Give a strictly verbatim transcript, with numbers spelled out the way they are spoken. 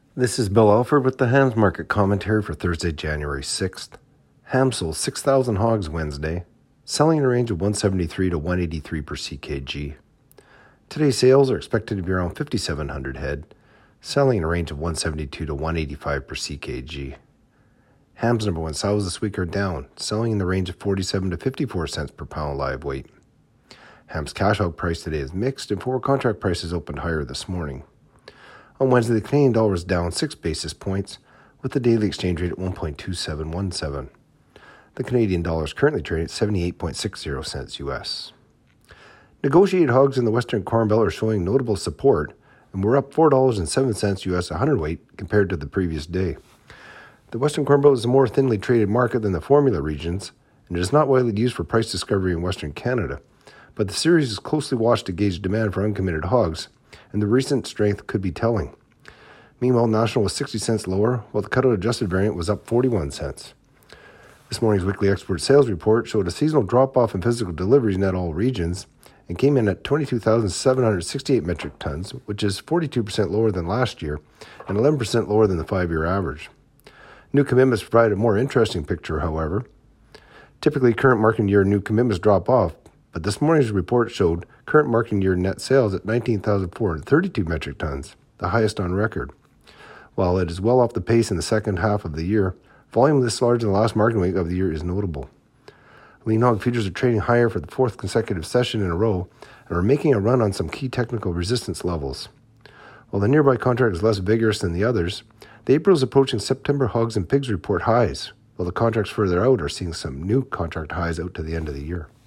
This is Bill Alford with the Hams Market Commentary for Thursday, January sixth. Ham sold six thousand hogs Wednesday, selling in a range of one seventy-three to one eighty-three per C K G. Today's sales are expected to be around fifty-seven hundred head, selling in a range of one seventy-two to one eighty-five per C K G. Ham's number one sows this week are down, selling in the range of forty-seven to fifty-four cents per pound live weight. Ham's cash hog price today is mixed, and forward contract prices opened higher this morning. On Wednesday, the Canadian dollar was down six basis points, with the daily exchange rate at one point two seven one seven. The Canadian dollar is currently trading at seventy-eight point six zero cents U S. Negotiated hogs in the Western Corn Belt are showing notable support, and were up four dollars and seven cents U S a hundredweight compared to the previous day. The Western Corn Belt is a more thinly traded market than the formula regions, and it is not widely used for price discovery in Western Canada, but the series is closely watched to gauge demand for uncommitted hogs, and the recent strength could be telling. Meanwhile, National was sixty cents lower, while the cutout adjusted variant was up forty-one cents. This morning's weekly export sales report showed a seasonal drop-off in physical deliveries in all regions and came in at twenty-two thousand seven hundred sixty-eight metric tons, which is forty-two percent lower than last year and eleven percent lower than the five-year average. New commitments provide a more interesting picture, however. Typically, current marketing year new commitments drop off, but this morning's report showed current marketing year net sales at nineteen thousand four hundred thirty-two metric tons, the highest on record. While it is well off the pace in the second half of the year, volume this large in the last marketing week of the year is notable. Lean hog futures are trading higher for the fourth consecutive session in a row and are making a run on some key technical resistance levels. While the nearby contract is less vigorous than the others, the April is approaching September hogs and pigs report highs, while the contracts further out are seeing some new contract highs out to the end of the year.